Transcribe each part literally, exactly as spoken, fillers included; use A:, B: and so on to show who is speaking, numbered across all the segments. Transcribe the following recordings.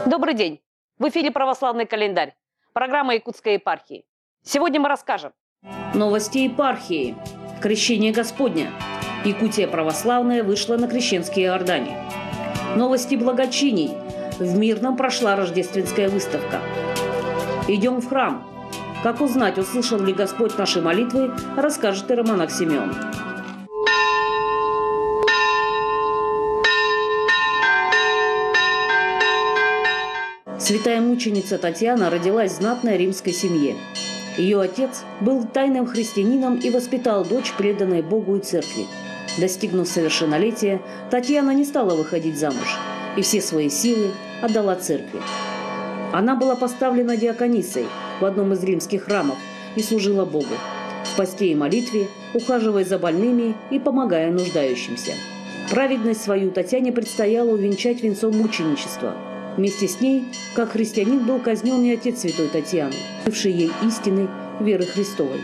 A: Добрый день! В эфире «Православный календарь», программа Якутской епархии. Сегодня мы расскажем.
B: Новости епархии. Крещение Господня. Якутия православная вышла на крещенские Иордане. Новости благочиний. В Мирном прошла рождественская выставка. Идем в храм. Как узнать, услышал ли Господь наши молитвы, расскажет иеромонах Симеон. Святая мученица Татьяна родилась в знатной римской семье. Ее отец был тайным христианином и воспитал дочь, преданной Богу и церкви. Достигнув совершеннолетия, Татьяна не стала выходить замуж и все свои силы отдала церкви. Она была поставлена диаконисой в одном из римских храмов и служила Богу, в посте и молитве, ухаживая за больными и помогая нуждающимся. Праведность свою Татьяне предстояло увенчать венцом мученичества. Вместе с ней, как христианин, был казнен и отец святой Татьяны, бывший ей истины веры Христовой.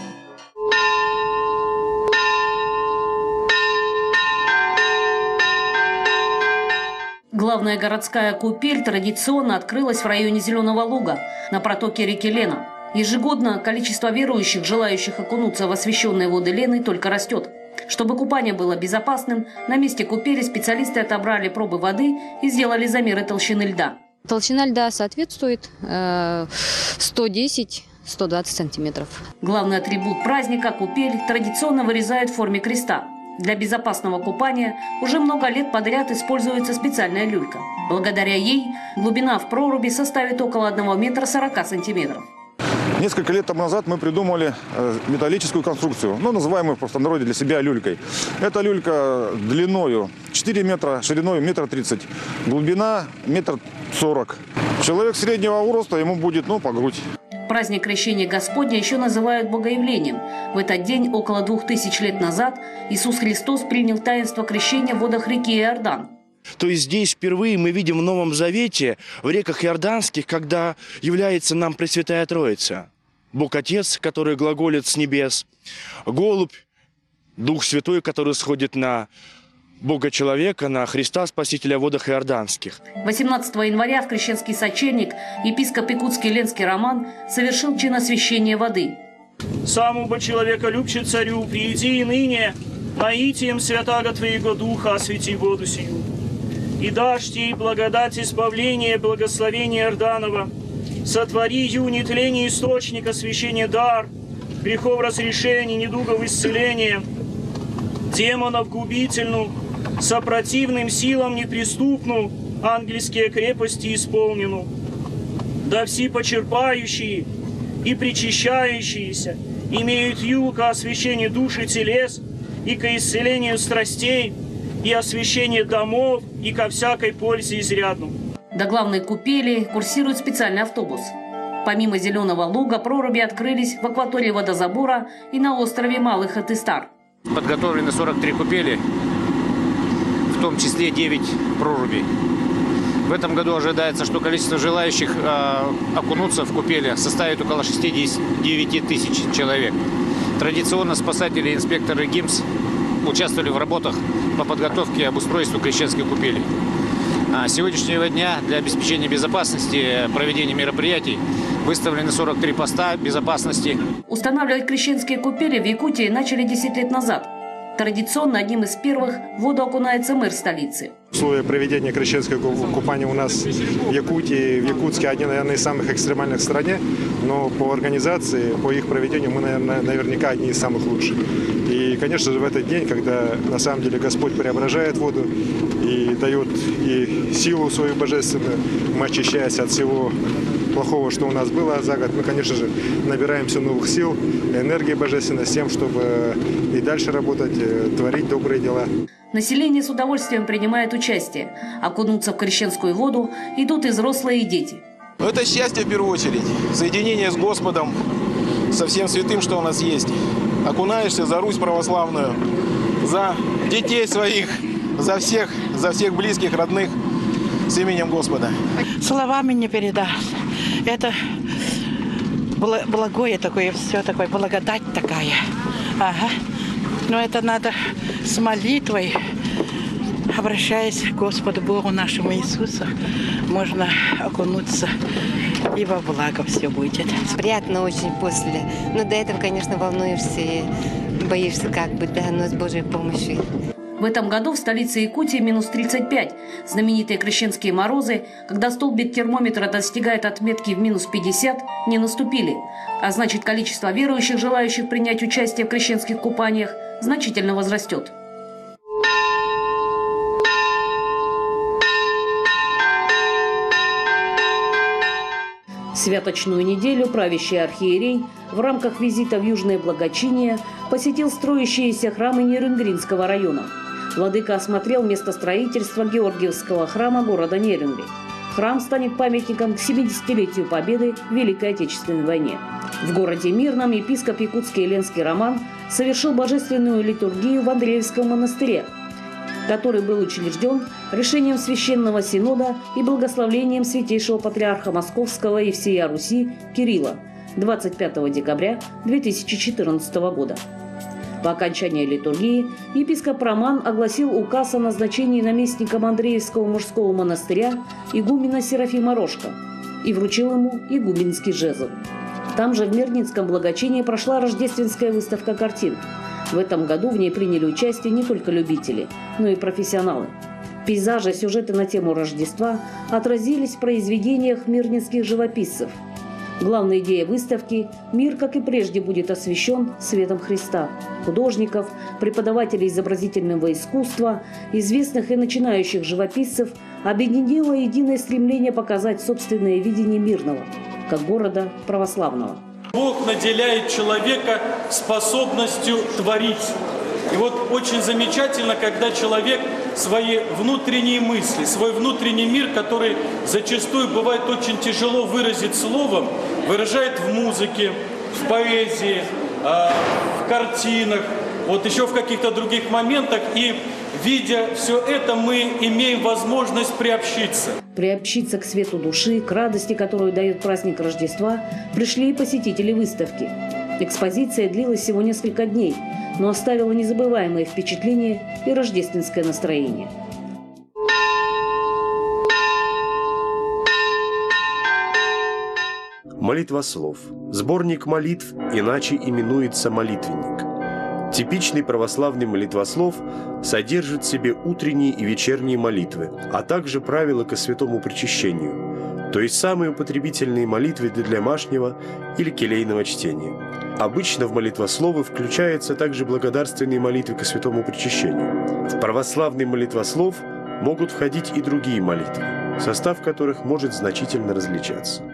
B: Главная городская купель традиционно открылась в районе Зеленого Луга на протоке реки Лена. Ежегодно количество верующих, желающих окунуться в освященные воды Лены, только растет. Чтобы купание было безопасным, на месте купели специалисты отобрали пробы воды и сделали замеры толщины льда.
C: Толщина льда соответствует э, сто десять — сто двадцать сантиметров.
B: Главный атрибут праздника – купель – традиционно вырезают в форме креста. Для безопасного купания уже много лет подряд используется специальная люлька. Благодаря ей глубина в проруби составит около одного метра сорока сантиметров.
D: Несколько лет тому назад мы придумали металлическую конструкцию, ну, называемую в простонародье для себя люлькой. Эта люлька длиною четыре метра, шириной метр тридцать, глубина метр сорок. Человек среднего роста, ему будет, ну, по грудь.
B: Праздник Крещения Господня еще называют Богоявлением. В этот день, около двух тысяч лет назад, Иисус Христос принял таинство крещения в водах реки Иордан.
E: То есть здесь впервые мы видим в Новом Завете, в реках Иорданских, когда является нам Пресвятая Троица. Бог Отец, который глаголит с небес, Голубь, Дух Святой, который сходит на Бога-человека, на Христа Спасителя в водах Иорданских.
B: восемнадцатого января в Крещенский сочельник епископ Якутский Ленский Роман совершил чин освящения воды.
F: «Самому человеколюбче царю, прииди и ныне, наитием святаго Твоего Духа освети воду сию. И дашь ей благодать избавления, благословения Иорданова, сотвори ю нетление источника освящения дар, грехов разрешения, недугов исцеления, демонов губительну, сопротивным силам неприступну, ангельские крепости исполнену. Да все почерпающие и причащающиеся имеют ю ко освящению души телес и ко исцелению страстей, и освящение домов, и ко всякой пользе изрядну».
B: До главной купели курсирует специальный автобус. Помимо Зеленого Луга, проруби открылись в акватории водозабора и на острове Малых Атыстар.
G: Подготовлены сорок три купели, в том числе девять прорубей. В этом году ожидается, что количество желающих э, окунуться в купели составит около шестидесяти девяти тысяч человек. Традиционно спасатели и инспекторы ГИМС участвовали в работах по подготовке и обустройству крещенской купели. А с сегодняшнего дня для обеспечения безопасности проведения мероприятий выставлены сорок три поста безопасности.
B: Устанавливать крещенские купели в Якутии начали десять лет назад. Традиционно одним из первых в воду окунается мэр столицы.
H: Условия проведения крещенского купания у нас в Якутии, в Якутске одни, наверное, из самых экстремальных в стране, но по организации, по их проведению мы, наверное, наверняка одни из самых лучших. И, конечно же, в этот день, когда на самом деле Господь преображает воду и дает и силу свою божественную, мы, очищаясь от всего плохого, что у нас было за год, мы, конечно же, набираемся новых сил, энергии божественной с тем, чтобы и дальше работать, творить добрые дела.
B: Население с удовольствием принимает участие. Окунуться в крещенскую воду идут и взрослые, и дети.
I: Это счастье в первую очередь, соединение с Господом, со всем святым, что у нас есть. Окунаешься за Русь православную, за детей своих, за всех, за всех близких, родных, с именем Господа.
J: Словами не передашь. Это благое такое, все такое, благодать такая. Ага. Но это надо с молитвой, обращаясь к Господу Богу нашему Иисусу, можно окунуться, и во благо все будет.
K: Приятно очень после. Но до этого, конечно, волнуешься и боишься как бы, да, но с Божьей помощью.
B: В этом году в столице Якутии минус тридцать пять. Знаменитые крещенские морозы, когда столбик термометра достигает отметки в минус пятьдесят, не наступили. А значит, количество верующих, желающих принять участие в крещенских купаниях, значительно возрастет. Святочную неделю правящий архиерей в рамках визита в Южное Благочиние посетил строящиеся храмы Нерюнгринского района. Владыка осмотрел место строительства Георгиевского храма города Нерюнгри. Храм станет памятником к семидесятилетию Победы в Великой Отечественной войне. В городе Мирном епископ Якутский Еленский Роман совершил божественную литургию в Андреевском монастыре, который был учрежден решением Священного Синода и благословлением святейшего патриарха Московского и всея Руси Кирилла двадцать пятого декабря две тысячи четырнадцатого года. По окончании литургии епископ Роман огласил указ о назначении наместником Андреевского мужского монастыря игумена Серафима Рожка и вручил ему игуменский жезл. Там же в Мирнинском благочинии прошла рождественская выставка картин. В этом году в ней приняли участие не только любители, но и профессионалы. Пейзажи, сюжеты на тему Рождества отразились в произведениях мирнинских живописцев. Главная идея выставки – мир, как и прежде, будет освещен светом Христа. Художников, преподавателей изобразительного искусства, известных и начинающих живописцев объединило единое стремление показать собственное видение Мирного, как города православного.
L: Бог наделяет человека способностью творить. И вот очень замечательно, когда человек свои внутренние мысли, свой внутренний мир, который зачастую бывает очень тяжело выразить словом, выражает в музыке, в поэзии, в картинах, вот еще в каких-то других моментах. И видя все это, мы имеем возможность приобщиться.
B: Приобщиться к свету души, к радости, которую дает праздник Рождества, пришли и посетители выставки. Экспозиция длилась всего несколько дней, но оставила незабываемые впечатления и рождественское настроение.
M: Молитвослов. Сборник молитв, иначе именуется молитвенник. Типичный православный молитвослов содержит в себе утренние и вечерние молитвы, а также правила ко святому причащению, то есть самые употребительные молитвы для домашнего или келейного чтения. Обычно в молитвословы включаются также благодарственные молитвы ко святому причащению. В православный молитвослов могут входить и другие молитвы, состав которых может значительно различаться.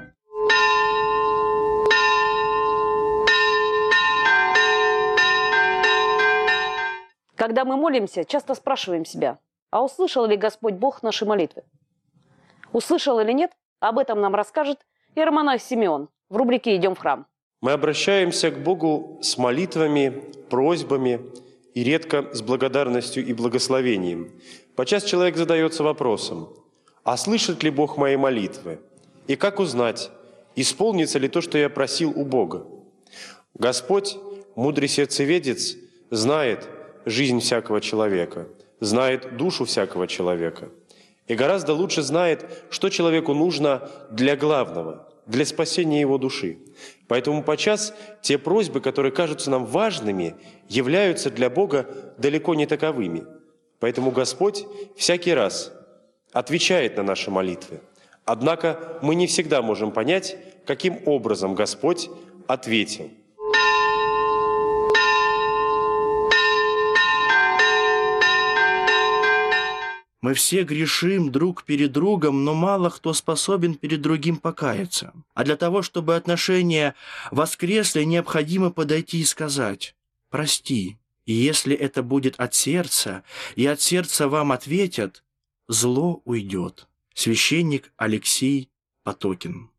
A: Когда мы молимся, часто спрашиваем себя, а услышал ли Господь Бог наши молитвы? Услышал или нет? Об этом нам расскажет иеромонах Симеон в рубрике «Идем в храм».
N: Мы обращаемся к Богу с молитвами, просьбами и редко с благодарностью и благословением. Подчас человек задается вопросом, а слышит ли Бог мои молитвы? И как узнать, исполнится ли то, что я просил у Бога? Господь, мудрый сердцеведец, знает жизнь всякого человека, знает душу всякого человека и гораздо лучше знает, что человеку нужно для главного, для спасения его души. Поэтому подчас те просьбы, которые кажутся нам важными, являются для Бога далеко не таковыми. Поэтому Господь всякий раз отвечает на наши молитвы. Однако мы не всегда можем понять, каким образом Господь ответил.
E: Мы все грешим друг перед другом, но мало кто способен перед другим покаяться. А для того, чтобы отношения воскресли, необходимо подойти и сказать «прости». И если это будет от сердца, и от сердца вам ответят, зло уйдет. Священник Алексей Потокин.